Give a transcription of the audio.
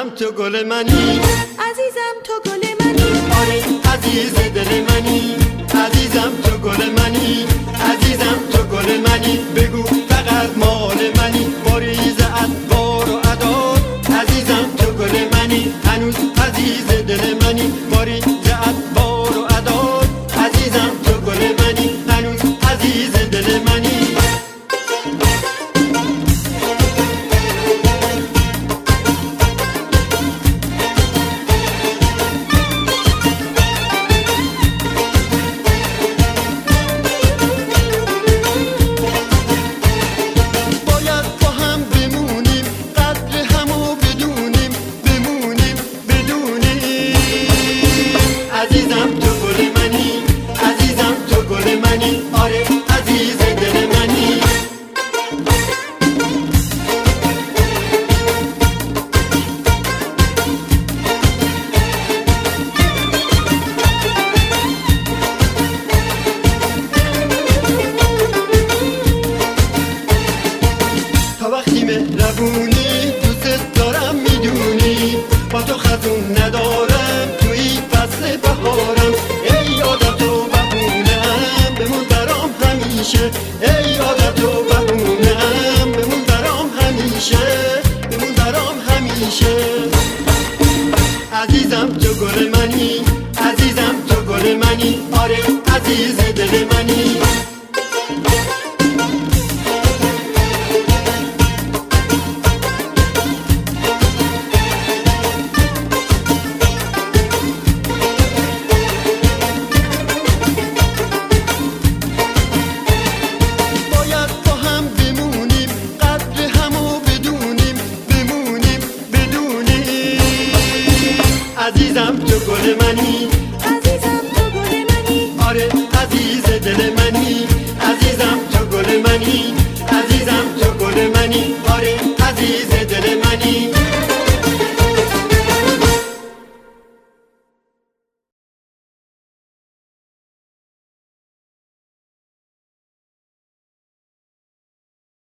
عزیزم تو گل منی، عزیزم تو گل منی، آره عزیز دل منی، عزیزم تو گل منی، عزیزم تو گل منی. بگو فقط مال منی، باریز ادوار و عداد. عزیزم تو گل منی، هنوز عزیز دل منی، باریز ادوار و عداد. عزیزم تو گل منی، هنوز عزیز دل منی. عزیزم تو گل منی، عزیزم تو گل منی، آره عزیز دل منی. تا وقتی مهربونی دوست دارم میدونی، با تو خزون ندارم توی فصل بهارم. ای عادت و بهونم بمون برام همیشه، ای عادت و بهونم بمون برام همیشه، بمون برام همیشه. عزیزم تو گل منی، عزیزم تو گل منی، آره عزیز دل منی. عزیزم تو گل منی، عزیزم تو گل منی، آره عزیز دل منی، عزیزم تو گل منی.